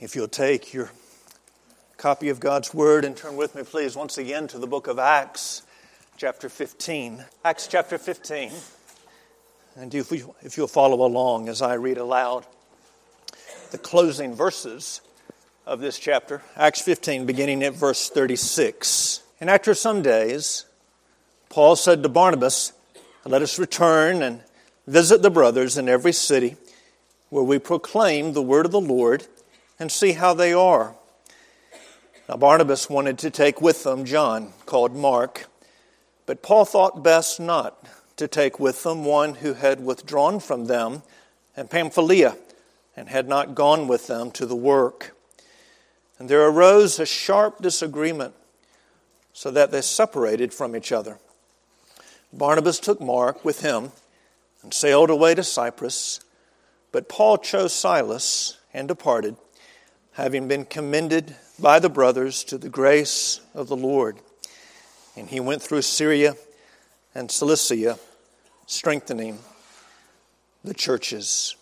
If you'll take your copy of God's Word and turn with me, please, once again to the book of Acts, chapter 15. Acts chapter 15. And if you'll follow along as I read aloud the closing verses of this chapter, Acts 15, beginning at verse 36. And after some days, Paul said to Barnabas, "Let us return and visit the brothers in every city where we proclaim the word of the Lord and see how they are." Now Barnabas wanted to take with them John, called Mark, but Paul thought best not to take with them one who had withdrawn from them in Pamphylia and had not gone with them to the work. And there arose a sharp disagreement, so that they separated from each other. Barnabas took Mark with him and sailed away to Cyprus, but Paul chose Silas and departed, having been commended by the brothers to the grace of the Lord. And he went through Syria and Cilicia, strengthening the churches.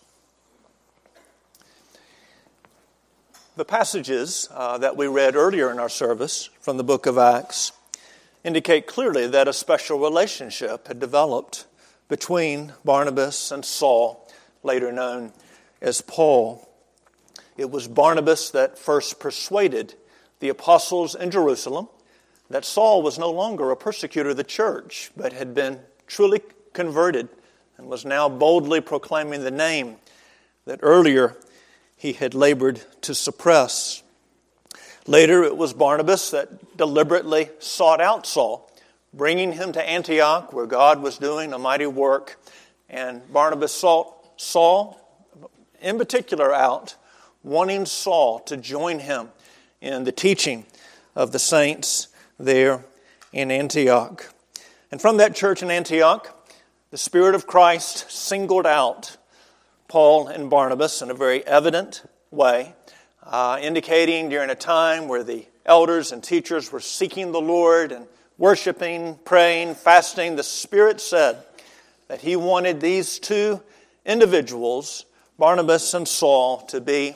The passages that we read earlier in our service from the book of Acts indicate clearly that a special relationship had developed between Barnabas and Saul, later known as Paul. It was Barnabas that first persuaded the apostles in Jerusalem that Saul was no longer a persecutor of the church, but had been truly converted and was now boldly proclaiming the name that earlier he had labored to suppress. Later, it was Barnabas that deliberately sought out Saul, bringing him to Antioch, where God was doing a mighty work. And Barnabas sought Saul, in particular, out, wanting Saul to join him in the teaching of the saints there in Antioch. And from that church in Antioch, the Spirit of Christ singled out Paul and Barnabas in a very evident way, indicating during a time where the elders and teachers were seeking the Lord and worshiping, praying, fasting, the Spirit said that He wanted these two individuals, Barnabas and Saul, to be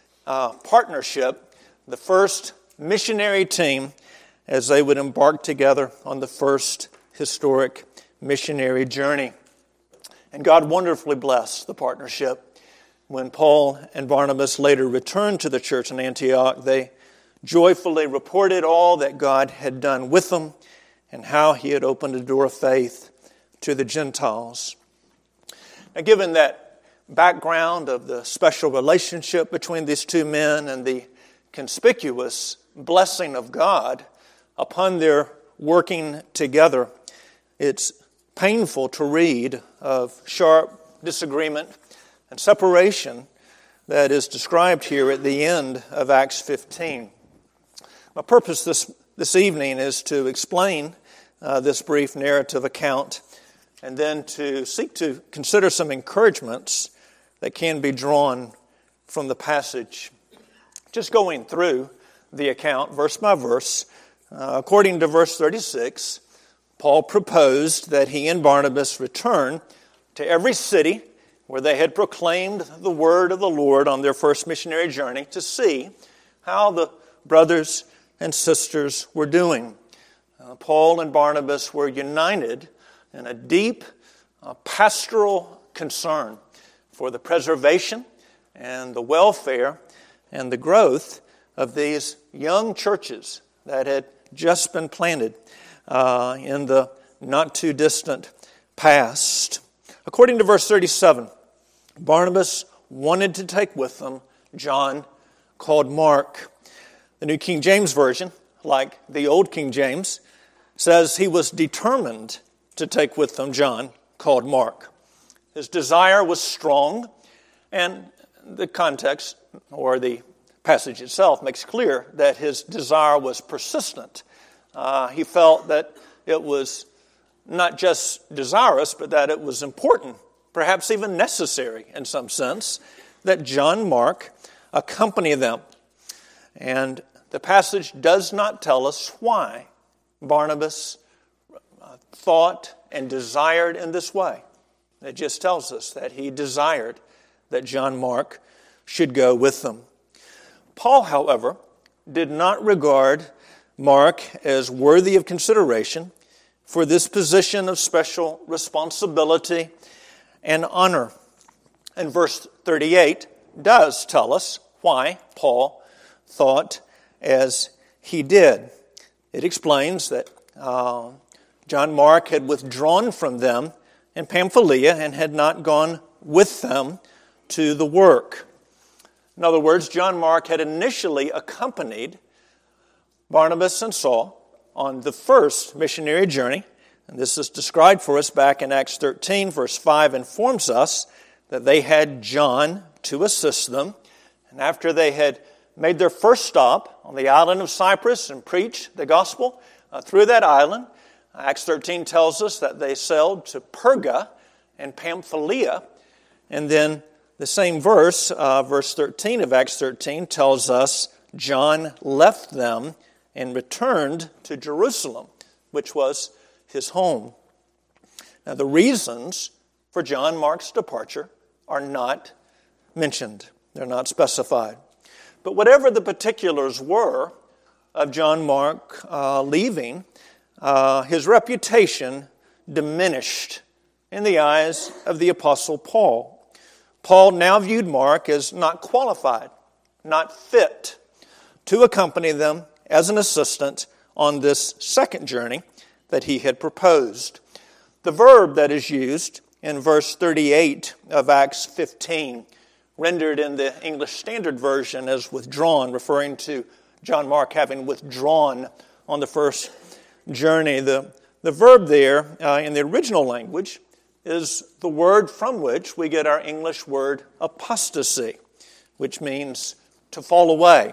partnership, the first missionary team, as they would embark together on the first historic missionary journey. And God wonderfully blessed the partnership. When Paul and Barnabas later returned to the church in Antioch, they joyfully reported all that God had done with them and how He had opened a door of faith to the Gentiles. Now, given that background of the special relationship between these two men and the conspicuous blessing of God upon their working together, it's painful to read of sharp disagreement and separation that is described here at the end of Acts 15. My purpose this evening is to explain this brief narrative account and then to seek to consider some encouragements that can be drawn from the passage. Just going through the account verse by verse, according to verse 36, Paul proposed that he and Barnabas return to every city where they had proclaimed the word of the Lord on their first missionary journey to see how the brothers and sisters were doing. Paul and Barnabas were united in a deep pastoral concern for the preservation and the welfare and the growth of these young churches that had just been planted in the not-too-distant past. According to verse 37, Barnabas wanted to take with them John, called Mark. The New King James Version, like the Old King James, says he was determined to take with them John, called Mark. His desire was strong, and the context, or the passage itself, makes clear that his desire was persistent. He felt that it was not just desirous, but that it was important, perhaps even necessary in some sense, that John Mark accompany them. And the passage does not tell us why Barnabas thought and desired in this way. It just tells us that he desired that John Mark should go with them. Paul, however, did not regard Mark as worthy of consideration for this position of special responsibility and honor. And verse 38 does tell us why Paul thought as he did. It explains that John Mark had withdrawn from them in Pamphylia and had not gone with them to the work. In other words, John Mark had initially accompanied Barnabas and Saul on the first missionary journey, and this is described for us back in Acts 13, verse 5 informs us that they had John to assist them, and after they had made their first stop on the island of Cyprus and preached the gospel through that island, Acts 13 tells us that they sailed to Perga and Pamphylia, and then the same verse, verse 13 of Acts 13, tells us John left them and returned to Jerusalem, which was his home. Now, the reasons for John Mark's departure are not mentioned. They're not specified. But whatever the particulars were of John Mark leaving, his reputation diminished in the eyes of the Apostle Paul. Paul now viewed Mark as not qualified, not fit to accompany them as an assistant on this second journey that he had proposed. The verb that is used in verse 38 of Acts 15, rendered in the English Standard Version as withdrawn, referring to John Mark having withdrawn on the first journey. The verb there in the original language is the word from which we get our English word apostasy, which means to fall away.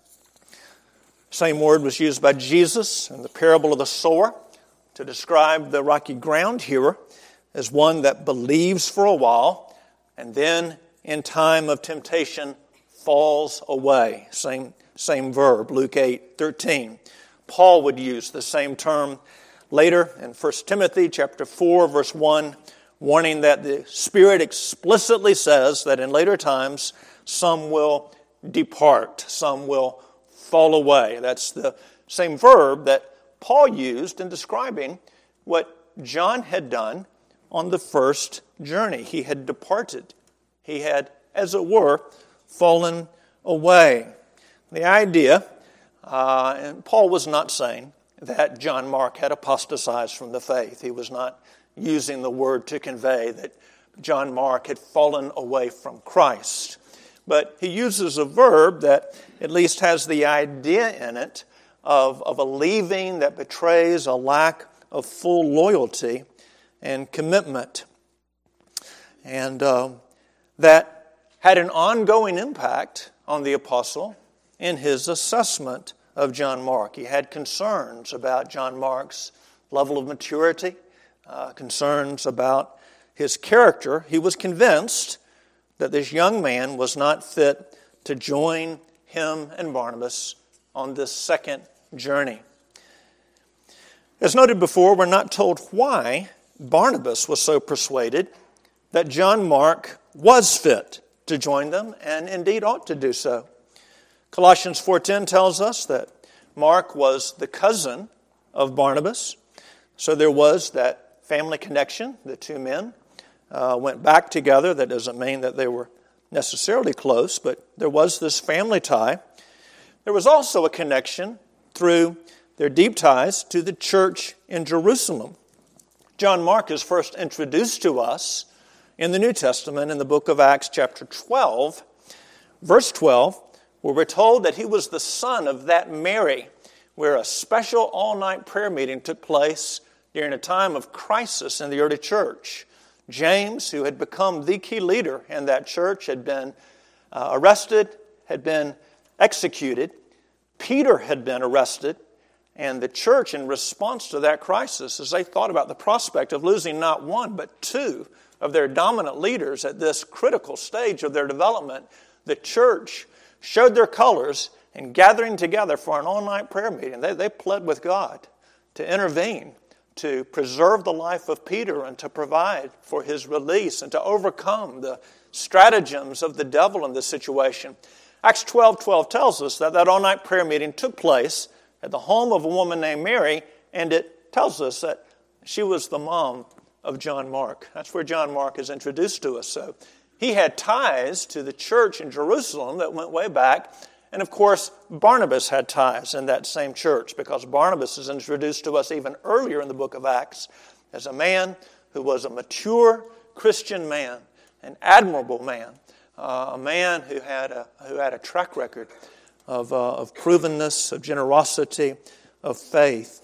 Same word was used by Jesus in the parable of the sower to describe the rocky ground hearer as one that believes for a while and then in time of temptation falls away. Same verb, Luke 8:13. Paul would use the same term later in 1 Timothy chapter 4, verse 1, warning that the Spirit explicitly says that in later times some will depart, some will fall away. That's the same verb that Paul used in describing what John had done on the first journey. He had departed. He had, as it were, fallen away. The idea, and Paul was not saying that John Mark had apostatized from the faith. He was not using the word to convey that John Mark had fallen away from Christ. But he uses a verb that at least has the idea in it of a leaving that betrays a lack of full loyalty and commitment. And that had an ongoing impact on the apostle in his assessment of John Mark. He had concerns about John Mark's level of maturity, concerns about his character. He was convinced that this young man was not fit to join him and Barnabas on this second journey. As noted before, we're not told why Barnabas was so persuaded that John Mark was fit to join them and indeed ought to do so. Colossians 4:10 tells us that Mark was the cousin of Barnabas, so there was that family connection. The two men went back together. That doesn't mean that they were necessarily close, but there was this family tie. There was also a connection through their deep ties to the church in Jerusalem. John Mark is first introduced to us in the New Testament in the book of Acts chapter 12, verse 12, where we're told that he was the son of that Mary, where a special all-night prayer meeting took place during a time of crisis in the early church. James, who had become the key leader in that church, had been arrested, had been executed. Peter had been arrested, and the church, in response to that crisis, as they thought about the prospect of losing not one but two of their dominant leaders at this critical stage of their development, the church showed their colors in gathering together for an all-night prayer meeting. They pled with God to intervene, to preserve the life of Peter and to provide for his release and to overcome the stratagems of the devil in this situation. Acts 12:12 tells us that all-night prayer meeting took place at the home of a woman named Mary, and it tells us that she was the mom of John Mark. That's where John Mark is introduced to us. So he had ties to the church in Jerusalem that went way back. And of course, Barnabas had ties in that same church, because Barnabas is introduced to us even earlier in the book of Acts as a man who was a mature Christian man, an admirable man, a man who had a track record of provenness, of generosity, of faith.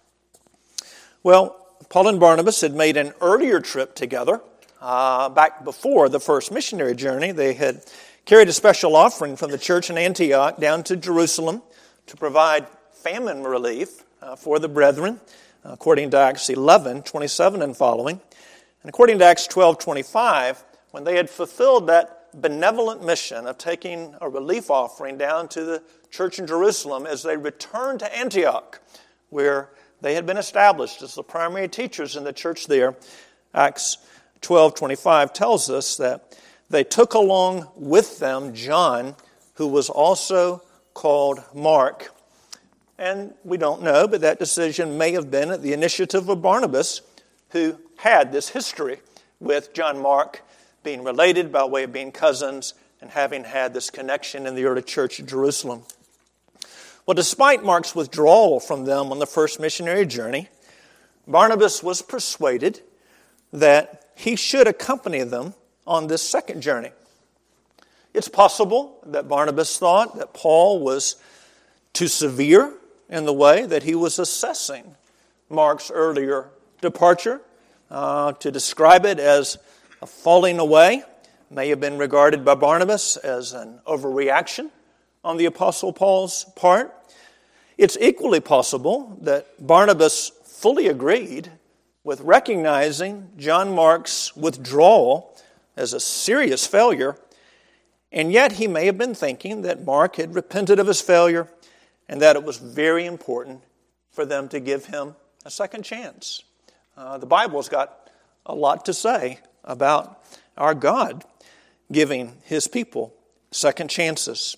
Well, Paul and Barnabas had made an earlier trip together back before the first missionary journey. They had carried a special offering from the church in Antioch down to Jerusalem to provide famine relief for the brethren, according to Acts 11:27 and following. And according to Acts 12:25, when they had fulfilled that benevolent mission of taking a relief offering down to the church in Jerusalem, as they returned to Antioch, where they had been established as the primary teachers in the church there, Acts 12:25 tells us that they took along with them John, who was also called Mark. And we don't know, but that decision may have been at the initiative of Barnabas, who had this history with John Mark, being related by way of being cousins and having had this connection in the early church of Jerusalem. Well, despite Mark's withdrawal from them on the first missionary journey, Barnabas was persuaded that he should accompany them on this second journey. It's possible that Barnabas thought that Paul was too severe in the way that he was assessing Mark's earlier departure. To describe it as a falling away may have been regarded by Barnabas as an overreaction on the Apostle Paul's part. It's equally possible that Barnabas fully agreed with recognizing John Mark's withdrawal as a serious failure, and yet he may have been thinking that Mark had repented of his failure and that it was very important for them to give him a second chance. The Bible's got a lot to say about our God giving His people second chances.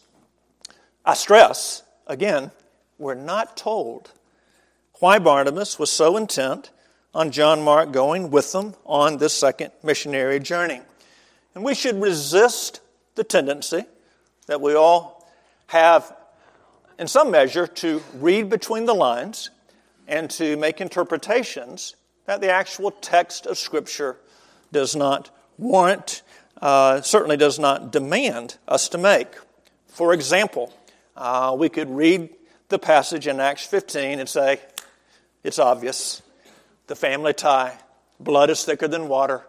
I stress, again, we're not told why Barnabas was so intent on John Mark going with them on this second missionary journey. And we should resist the tendency that we all have, in some measure, to read between the lines and to make interpretations that the actual text of Scripture does not warrant, certainly does not demand us to make. For example, we could read the passage in Acts 15 and say, it's obvious, the family tie, blood is thicker than water.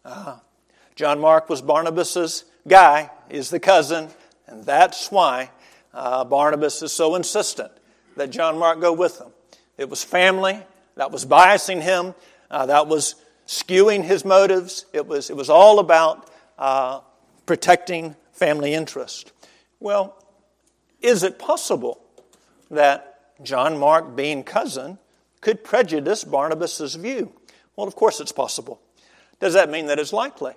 John Mark was Barnabas's guy, is the cousin, and that's why Barnabas is so insistent that John Mark go with them. It was family that was biasing him, that was skewing his motives. It was all about protecting family interest. Well, is it possible that John Mark, being cousin, could prejudice Barnabas' view? Well, of course it's possible. Does that mean that it's likely?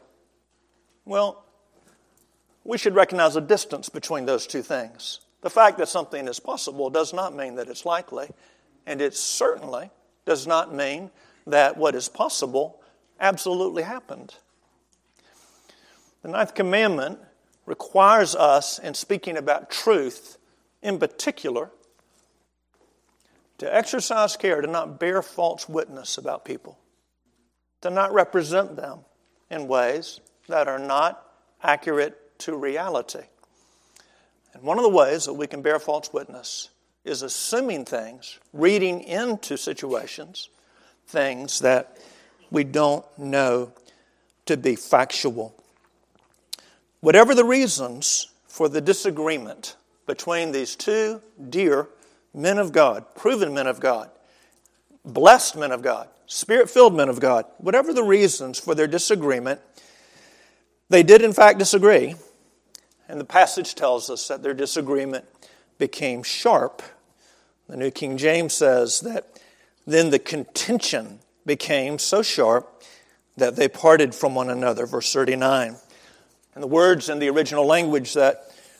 Well, we should recognize a distance between those two things. The fact that something is possible does not mean that it's likely, and it certainly does not mean that what is possible absolutely happened. The ninth commandment requires us, in speaking about truth in particular, to exercise care to not bear false witness about people, to not represent them in ways that are not accurate to reality. And one of the ways that we can bear false witness is assuming things, reading into situations, things that we don't know to be factual. Whatever the reasons for the disagreement between these two dear men of God, proven men of God, blessed men of God, Spirit-filled men of God, whatever the reasons for their disagreement, they did in fact disagree. And the passage tells us that their disagreement became sharp. The New King James says that then the contention became so sharp that they parted from one another, verse 39. And the words in the original language that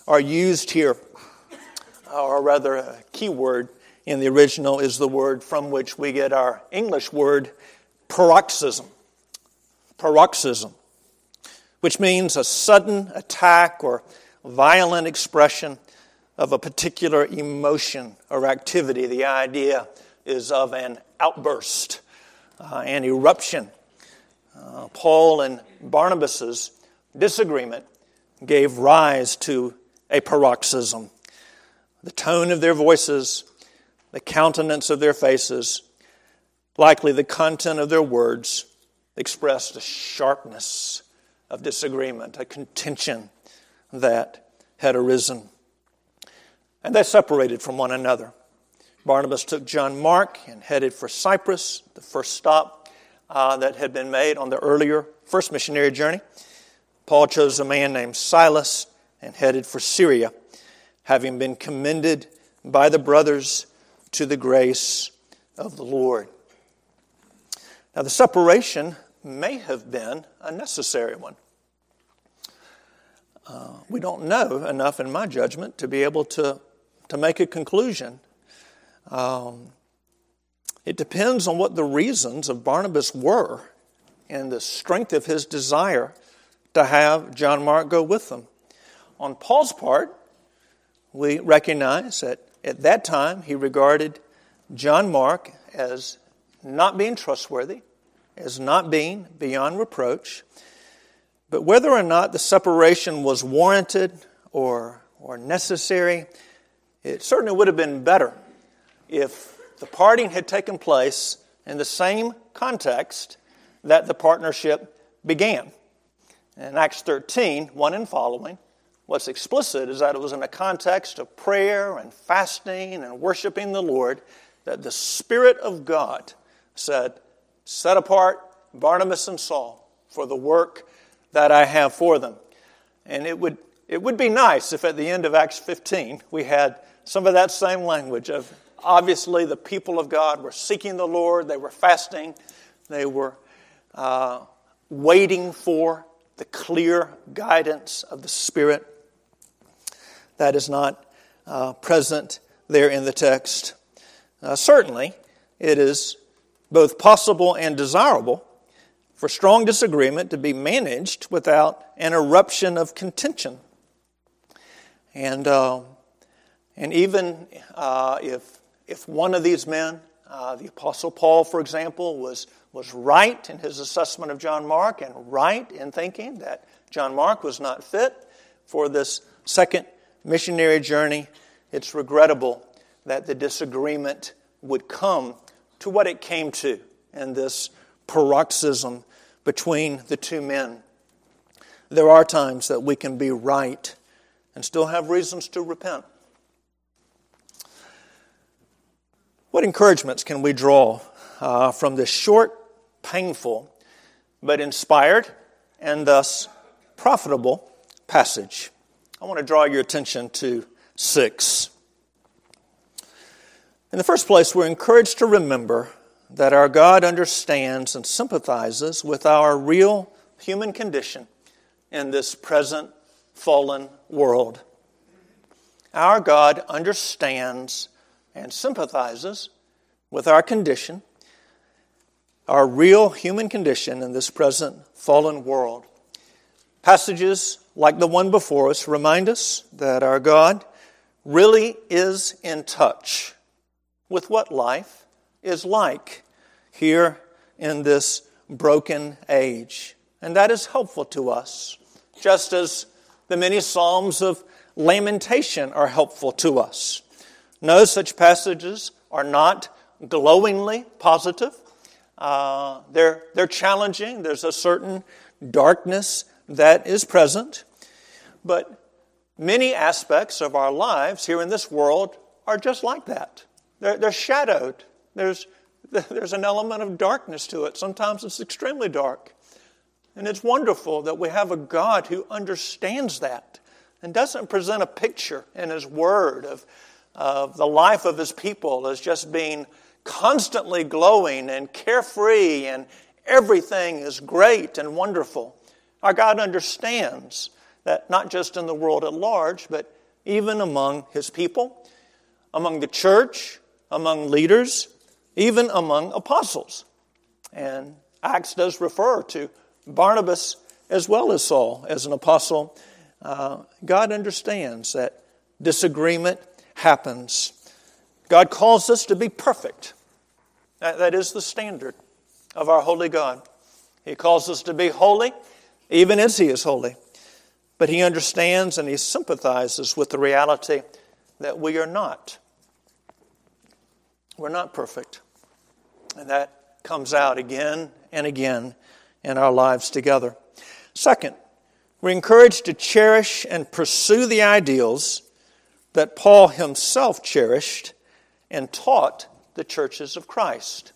are used here, or rather a key word in the original is the word from which we get our English word paroxysm. Paroxysm, which means a sudden attack or violent expression of a particular emotion or activity. The idea is of an outburst, an eruption. Paul and Barnabas' disagreement gave rise to a paroxysm. The tone of their voices, the countenance of their faces, likely the content of their words expressed a sharpness of disagreement, a contention that had arisen. And they separated from one another. Barnabas took John Mark and headed for Cyprus, the first stop that had been made on the earlier first missionary journey. Paul chose a man named Silas and headed for Syria, having been commended by the brothers to the grace of the Lord. Now, the separation may have been a necessary one. We don't know enough, in my judgment, to be able to make a conclusion. It depends on what the reasons of Barnabas were and the strength of his desire to have John Mark go with them. On Paul's part, we recognize that at that time he regarded John Mark as not being trustworthy, as not being beyond reproach. But whether or not the separation was warranted or necessary, it certainly would have been better if the parting had taken place in the same context that the partnership began. In Acts 13, 1 and following, what's explicit is that it was in a context of prayer and fasting and worshiping the Lord that the Spirit of God said, "Set apart Barnabas and Saul for the work that I have for them." And it would be nice if at the end of Acts 15 we had some of that same language of obviously the people of God were seeking the Lord, they were fasting, they were waiting for the clear guidance of the Spirit. That is not present there in the text. Certainly, it is both possible and desirable for strong disagreement to be managed without an eruption of contention. And even if one of these men, the Apostle Paul, for example, was right in his assessment of John Mark and right in thinking that John Mark was not fit for this second missionary journey, it's regrettable that the disagreement would come to what it came to in this paroxysm between the two men. There are times that we can be right and still have reasons to repent. What encouragements can we draw from this short, painful, but inspired and thus profitable passage? I want to draw your attention to 6. In the first place, we're encouraged to remember that our God understands and sympathizes with our real human condition in this present fallen world. Our God understands and sympathizes with our condition, our real human condition in this present fallen world. Passages like the one before us remind us that our God really is in touch with what life is like here in this broken age. And that is helpful to us, just as the many Psalms of lamentation are helpful to us. No, such passages are not glowingly positive. They're challenging. There's a certain darkness that is present. But many aspects of our lives here in this world are just like that. They're shadowed. There's an element of darkness to it. Sometimes it's extremely dark. And it's wonderful that we have a God who understands that and doesn't present a picture in His Word of the life of His people as just being constantly glowing and carefree and everything is great and wonderful. Our God understands that not just in the world at large, but even among his people, among the church, among leaders, even among apostles. And Acts does refer to Barnabas as well as Saul as an apostle. God understands that disagreement happens. God calls us to be perfect. That is the standard of our holy God. He calls us to be holy, even as He is holy. But He understands and He sympathizes with the reality that we are not. We're not perfect. And that comes out again and again in our lives together. Second, we're encouraged to cherish and pursue the ideals that Paul himself cherished and taught the churches of Christ.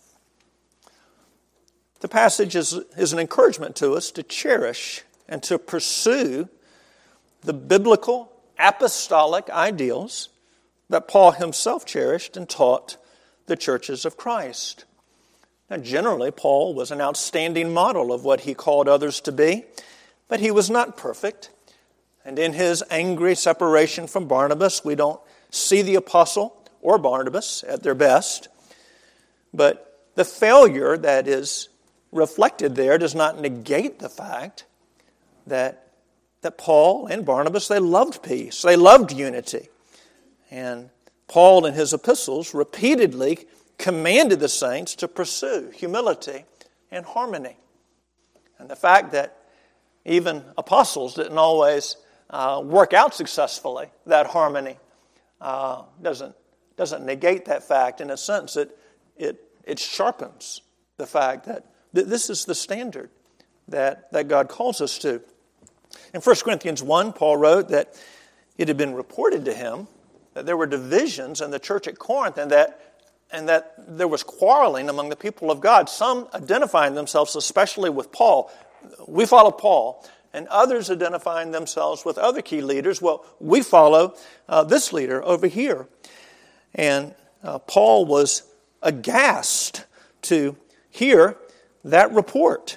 The passage is an encouragement to us to cherish and to pursue the biblical apostolic ideals that Paul himself cherished and taught the churches of Christ. Now, generally, Paul was an outstanding model of what he called others to be, but he was not perfect. And in his angry separation from Barnabas, we don't see the apostle or Barnabas at their best. But the failure that is reflected there does not negate the fact that Paul and Barnabas, they loved peace. They loved unity. And Paul in his epistles repeatedly commanded the saints to pursue humility and harmony. And the fact that even apostles didn't always work out successfully, that harmony, doesn't negate that fact. In a sense, it sharpens the fact that this is the standard that God calls us to. In 1 Corinthians 1, Paul wrote that it had been reported to him that there were divisions in the church at Corinth and that there was quarreling among the people of God, some identifying themselves especially with Paul. We follow Paul. And others identifying themselves with other key leaders. Well, we follow this leader over here. And Paul was aghast to hear that report.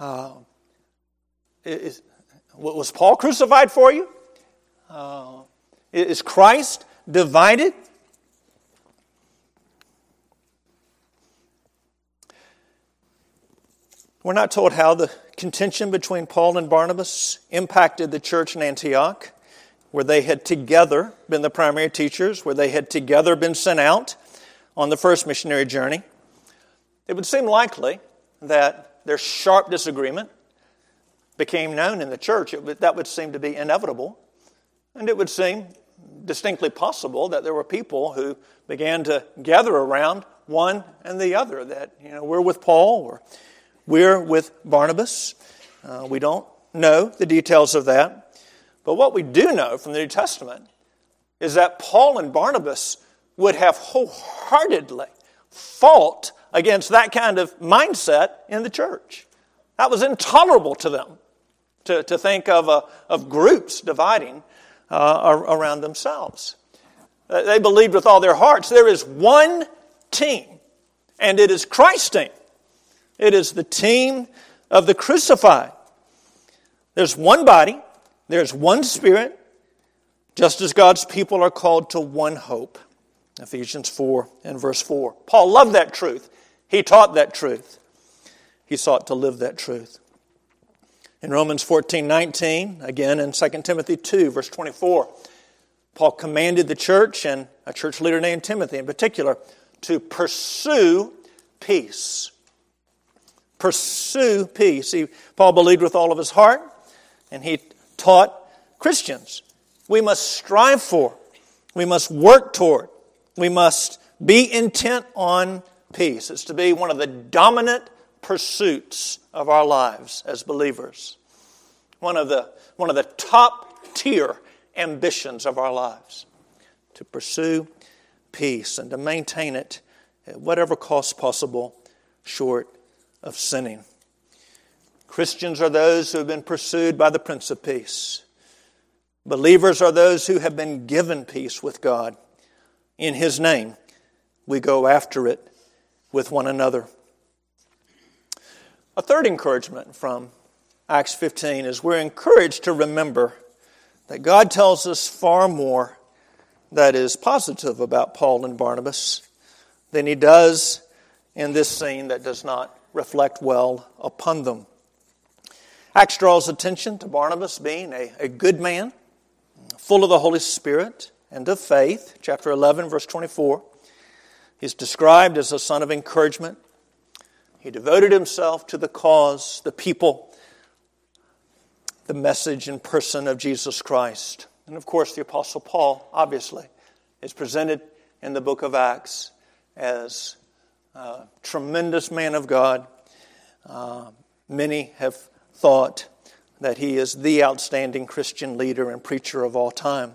Was Paul crucified for you? Is Christ divided? We're not told how the contention between Paul and Barnabas impacted the church in Antioch, where they had together been the primary teachers, where they had together been sent out on the first missionary journey. It would seem likely that their sharp disagreement became known in the church. That would seem to be inevitable. And it would seem distinctly possible that there were people who began to gather around one and the other, that, we're with Paul or we're with Barnabas. We don't know the details of that. But what we do know from the New Testament is that Paul and Barnabas would have wholeheartedly fought against that kind of mindset in the church. That was intolerable to them, to think of groups dividing around themselves. They believed with all their hearts there is one team, and it is Christ's team. It is the team of the crucified. There's one body, there's one Spirit, just as God's people are called to one hope. Ephesians 4 and verse 4. Paul loved that truth. He taught that truth. He sought to live that truth. In Romans 14:19, again in 2 Timothy 2, verse 24, Paul commanded the church, and a church leader named Timothy in particular, to pursue peace. Pursue peace. Paul believed with all of his heart, and he taught Christians, we must strive for, we must work toward, we must be intent on peace. It's to be one of the dominant pursuits of our lives as believers. One of the top tier ambitions of our lives. To pursue peace and to maintain it at whatever cost possible short of sinning. Christians are those who have been pursued by the Prince of Peace. Believers are those who have been given peace with God. In His name, we go after it with one another. A third encouragement from Acts 15 is we're encouraged to remember that God tells us far more that is positive about Paul and Barnabas than he does in this scene that does not reflect well upon them. Acts draws attention to Barnabas being a good man, full of the Holy Spirit and of faith. Chapter 11, verse 24. He's described as a son of encouragement. He devoted himself to the cause, the people, the message and person of Jesus Christ. And of course, the Apostle Paul, obviously, is presented in the book of Acts as a tremendous man of God. Many have thought that he is the outstanding Christian leader and preacher of all time.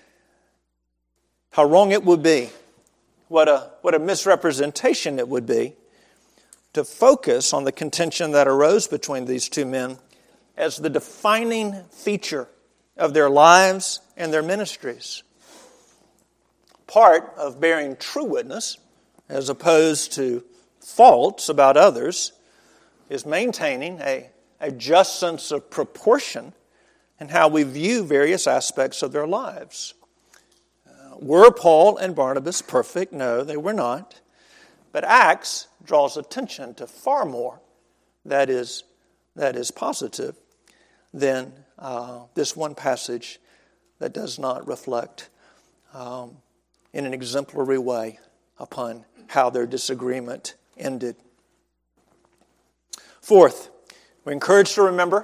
How wrong it would be, what a misrepresentation it would be to focus on the contention that arose between these two men as the defining feature of their lives and their ministries. Part of bearing true witness, as opposed to faults about others, is maintaining a just sense of proportion in how we view various aspects of their lives. Were Paul and Barnabas perfect? No, they were not. But Acts draws attention to far more that is positive than this one passage that does not reflect in an exemplary way upon how their disagreement ended. Fourth, we're encouraged to remember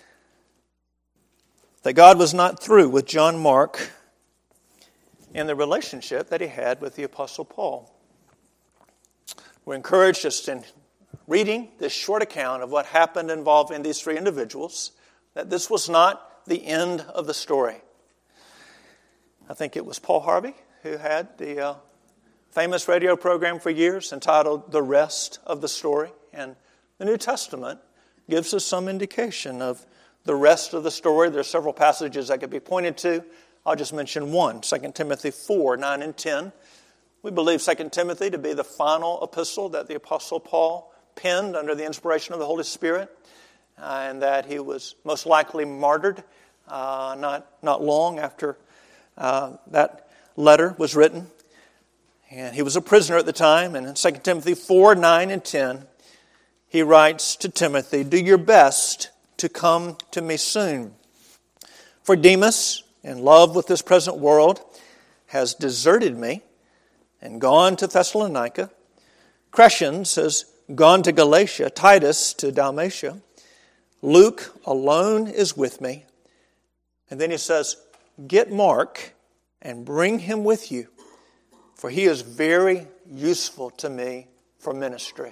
that God was not through with John Mark in the relationship that he had with the Apostle Paul. We're encouraged just in reading this short account of what happened involving these three individuals, that this was not the end of the story. I think it was Paul Harvey who had the famous radio program for years entitled The Rest of the Story. And the New Testament gives us some indication of the rest of the story. There are several passages that could be pointed to. I'll just mention one, 2 Timothy 4, 9 and 10. We believe 2 Timothy to be the final epistle that the Apostle Paul penned under the inspiration of the Holy Spirit, and that he was most likely martyred not long after that letter was written. And he was a prisoner at the time, and in 2 Timothy 4, 9 and 10, he writes to Timothy, "Do your best to come to me soon. For Demas, in love with this present world, has deserted me and gone to Thessalonica. Crescens has gone to Galatia, Titus to Dalmatia. Luke alone is with me." And then he says, "Get Mark and bring him with you, for he is very useful to me for ministry."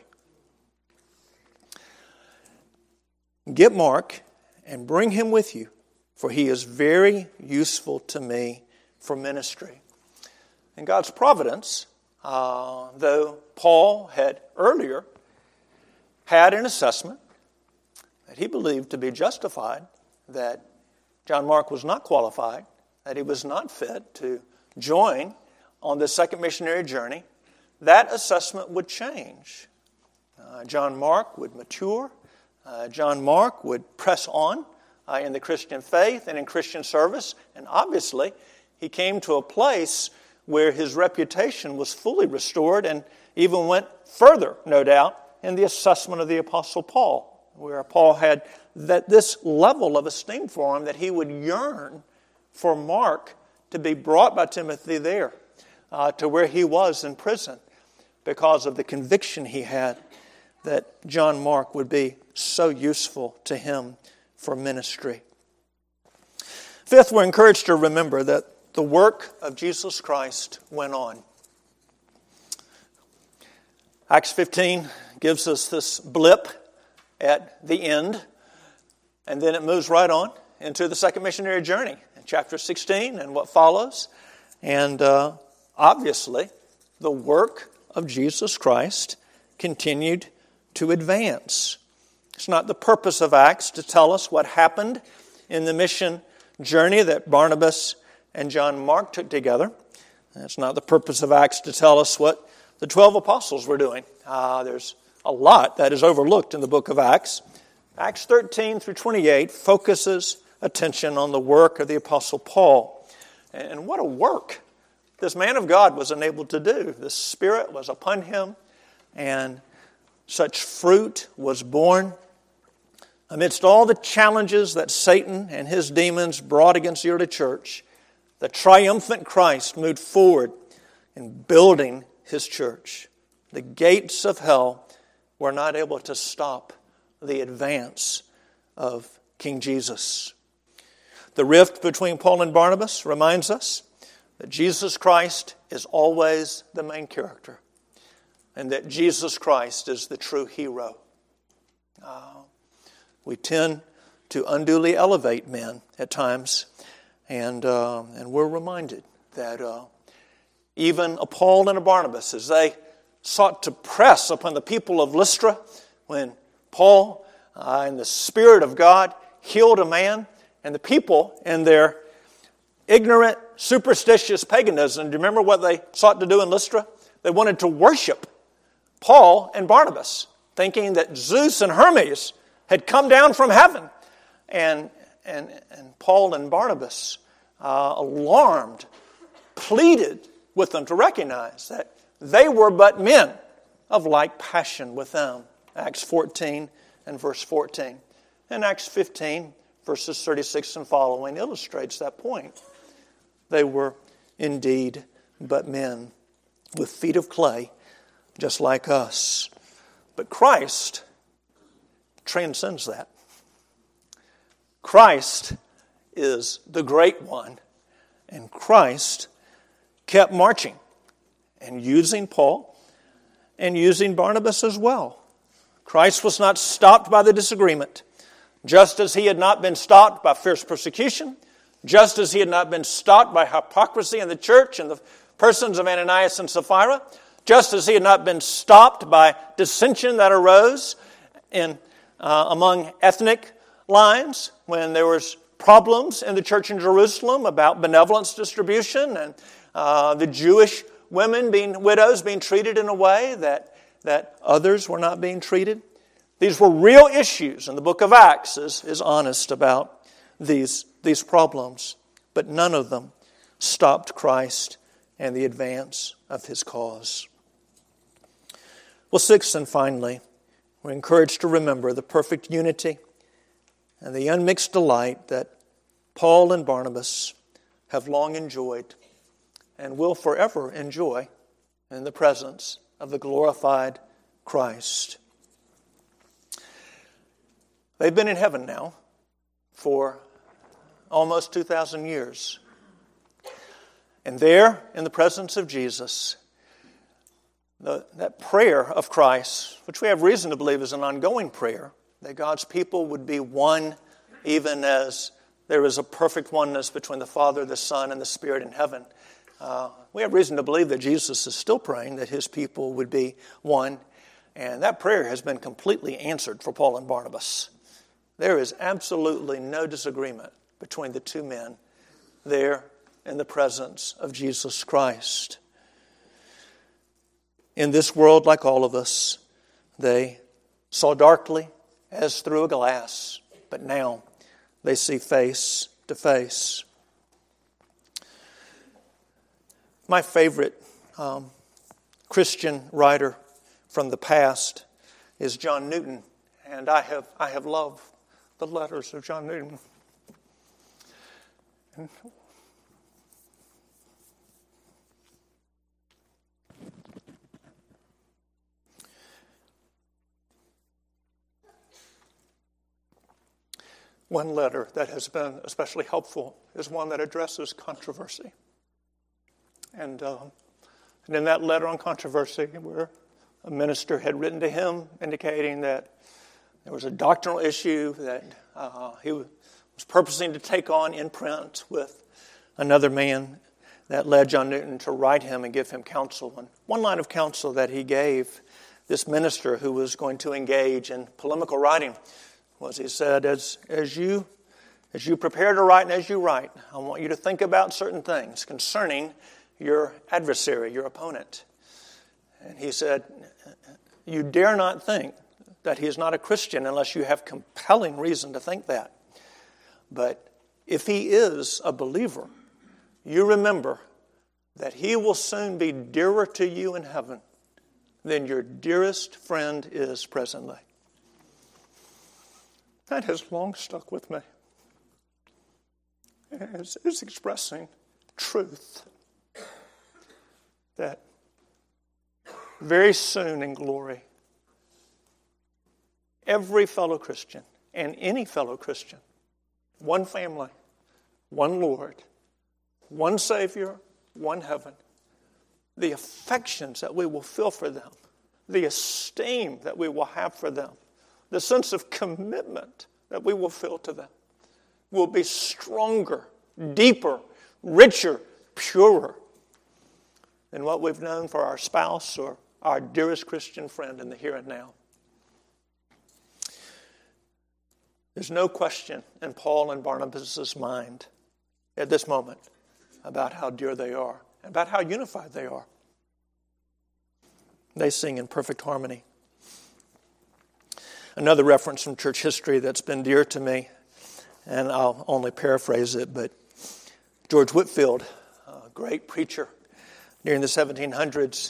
Get Mark and bring him with you, for he is very useful to me for ministry. In God's providence, though Paul had earlier had an assessment that he believed to be justified, that John Mark was not qualified, that he was not fit to join on the second missionary journey, that assessment would change. John Mark would mature. John Mark would press on in the Christian faith and in Christian service. And obviously, he came to a place where his reputation was fully restored and even went further, no doubt, in the assessment of the Apostle Paul, where Paul had this level of esteem for him that he would yearn for Mark to be brought by Timothy there to where he was in prison because of the conviction he had that John Mark would be so useful to him for ministry. Fifth, we're encouraged to remember that the work of Jesus Christ went on. Acts 15 gives us this blip at the end, and then it moves right on into the second missionary journey in chapter 16 and what follows. And obviously, the work of Jesus Christ continued to advance. It's not the purpose of Acts to tell us what happened in the mission journey that Barnabas and John Mark took together. It's not the purpose of Acts to tell us what the 12 apostles were doing. There's a lot that is overlooked in the book of Acts. Acts 13 through 28 focuses attention on the work of the Apostle Paul. And what a work this man of God was enabled to do. The Spirit was upon him, and such fruit was born. Amidst all the challenges that Satan and his demons brought against the early church, the triumphant Christ moved forward in building his church. The gates of hell were not able to stop the advance of King Jesus. The rift between Paul and Barnabas reminds us that Jesus Christ is always the main character, and that Jesus Christ is the true hero. We tend to unduly elevate men at times, and we're reminded that even a Paul and a Barnabas, as they sought to press upon the people of Lystra, when Paul, in the Spirit of God, healed a man, and the people, in their ignorant, superstitious paganism, do you remember what they sought to do in Lystra? They wanted to worship Paul and Barnabas, thinking that Zeus and Hermes had come down from heaven. And Paul and Barnabas, alarmed, pleaded with them to recognize that they were but men of like passion with them. Acts 14 and verse 14. And Acts 15, verses 36 and following, illustrates that point. They were indeed but men with feet of clay, just like us. But Christ transcends that. Christ is the great one, and Christ kept marching and using Paul and using Barnabas as well. Christ was not stopped by the disagreement, just as he had not been stopped by fierce persecution, just as he had not been stopped by hypocrisy in the church and the persons of Ananias and Sapphira, just as he had not been stopped by dissension that arose among ethnic lines when there was problems in the church in Jerusalem about benevolence distribution and the Jewish widows being treated in a way that others were not being treated. These were real issues, and the book of Acts is honest about these problems. But none of them stopped Christ and the advance of his cause. Well, sixth and finally, we're encouraged to remember the perfect unity and the unmixed delight that Paul and Barnabas have long enjoyed and will forever enjoy in the presence of the glorified Christ. They've been in heaven now for almost 2,000 years. And there, in the presence of Jesus, that prayer of Christ, which we have reason to believe is an ongoing prayer, that God's people would be one, even as there is a perfect oneness between the Father, the Son, and the Spirit in heaven. We have reason to believe that Jesus is still praying that his people would be one. And that prayer has been completely answered for Paul and Barnabas. There is absolutely no disagreement between the two men there in the presence of Jesus Christ. In this world, like all of us, they saw darkly as through a glass, but now they see face to face. My favorite Christian writer from the past is John Newton, and I have loved the letters of John Newton. One letter that has been especially helpful is one that addresses controversy. And in that letter on controversy, where a minister had written to him indicating that there was a doctrinal issue that he was purposing to take on in print with another man, that led John Newton to write him and give him counsel. And one line of counsel that he gave this minister who was going to engage in polemical writing was, he said, as you prepare to write and as you write, I want you to think about certain things concerning your adversary, your opponent. And he said, you dare not think that he is not a Christian unless you have compelling reason to think that. But if he is a believer, you remember that he will soon be dearer to you in heaven than your dearest friend is presently. That has long stuck with me. It's expressing truth that very soon in glory, every fellow Christian and any fellow Christian, one family, one Lord, one Savior, one heaven, the affections that we will feel for them, the esteem that we will have for them, the sense of commitment that we will feel to them will be stronger, deeper, richer, purer than what we've known for our spouse or our dearest Christian friend in the here and now. There's no question in Paul and Barnabas' mind at this moment about how dear they are, about how unified they are. They sing in perfect harmony. Another reference from church history that's been dear to me, and I'll only paraphrase it, but George Whitefield, a great preacher during the 1700s,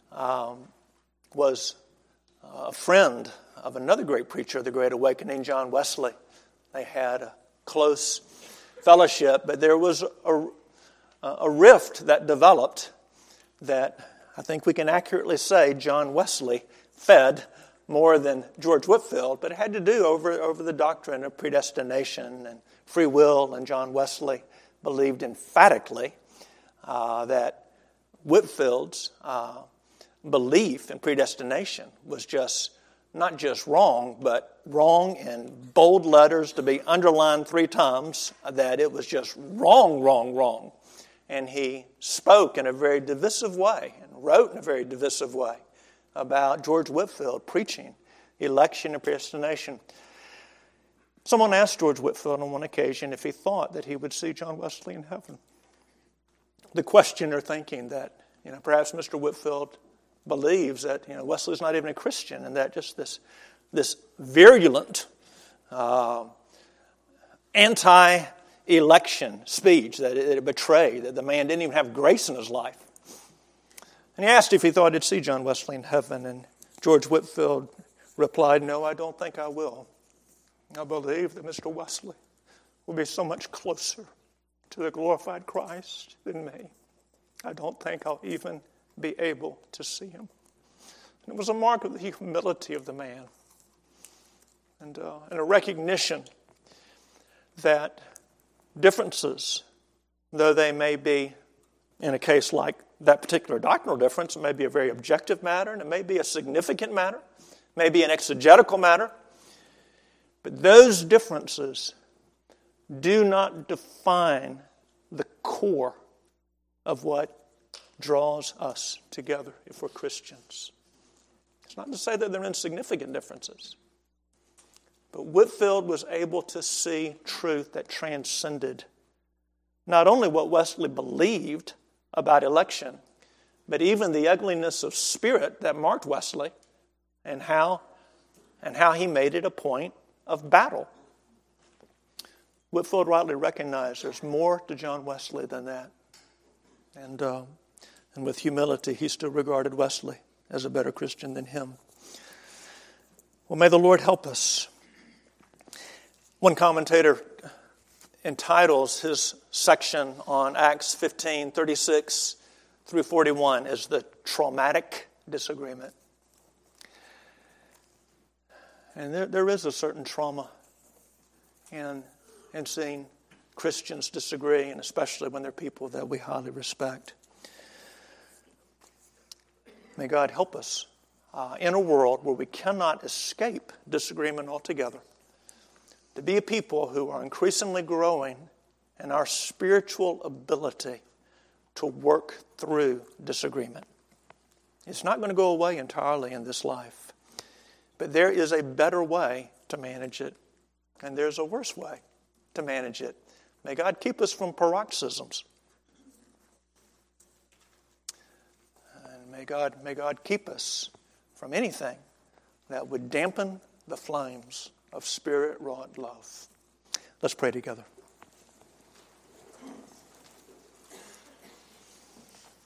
was a friend of another great preacher of the Great Awakening, John Wesley. They had a close fellowship, but there was a rift that developed that I think we can accurately say John Wesley fed more than George Whitefield, but it had to do over the doctrine of predestination and free will, and John Wesley believed emphatically that Whitefield's belief in predestination was not just wrong, but wrong in bold letters to be underlined 3 times, that it was just wrong, wrong, wrong. And he spoke in a very divisive way and wrote in a very divisive way about George Whitefield preaching election and predestination. Someone asked George Whitefield on one occasion if he thought that he would see John Wesley in heaven. The questioner thinking that, perhaps Mr. Whitefield believes that, Wesley's not even a Christian, and that just this virulent anti-election speech that it betrayed, that the man didn't even have grace in his life. And he asked if he thought he'd see John Wesley in heaven, and George Whitefield replied, "No, I don't think I will. I believe that Mr. Wesley will be so much closer to the glorified Christ than me. I don't think I'll even be able to see him." And it was a mark of the humility of the man and a recognition that differences, though they may be, in a case like that particular doctrinal difference, it may be a very objective matter, and it may be a significant matter, may be an exegetical matter, but those differences do not define the core of what draws us together if we're Christians. It's not to say that they're insignificant differences, but Whitefield was able to see truth that transcended not only what Wesley believed about election, but even the ugliness of spirit that marked Wesley and how he made it a point of battle. Whitefield rightly recognized there's more to John Wesley than that. And with humility, he still regarded Wesley as a better Christian than him. Well, may the Lord help us. One commentator entitles his section on Acts 15:36 through 41 as the traumatic disagreement. And there is a certain trauma in seeing Christians disagree, and especially when they're people that we highly respect. May God help us in a world where we cannot escape disagreement altogether, to be a people who are increasingly growing in our spiritual ability to work through disagreement. It's not going to go away entirely in this life, but there is a better way to manage it, and there's a worse way to manage it. May God keep us from paroxysms. And may God keep us from anything that would dampen the flames of Spirit-wrought love. Let's pray together.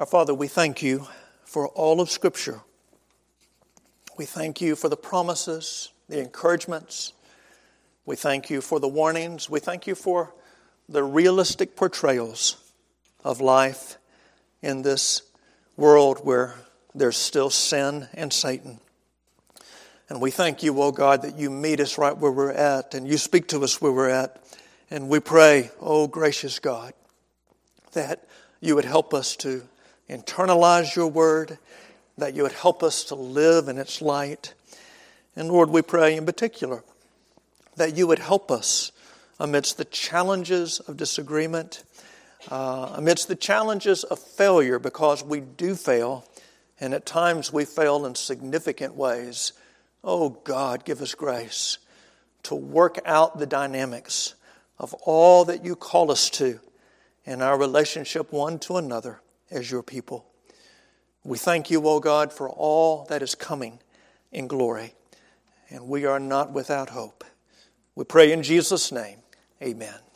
Our Father, we thank you for all of Scripture. We thank you for the promises, the encouragements. We thank you for the warnings. We thank you for the realistic portrayals of life in this world where there's still sin and Satan. And we thank you, oh God, that you meet us right where we're at and you speak to us where we're at. And we pray, oh gracious God, that you would help us to internalize your word, that you would help us to live in its light. And Lord, we pray in particular that you would help us amidst the challenges of disagreement, amidst the challenges of failure, because we do fail, and at times we fail in significant ways. Oh God, give us grace to work out the dynamics of all that you call us to in our relationship one to another as your people. We thank you, O God, for all that is coming in glory, and we are not without hope. We pray in Jesus' name, amen.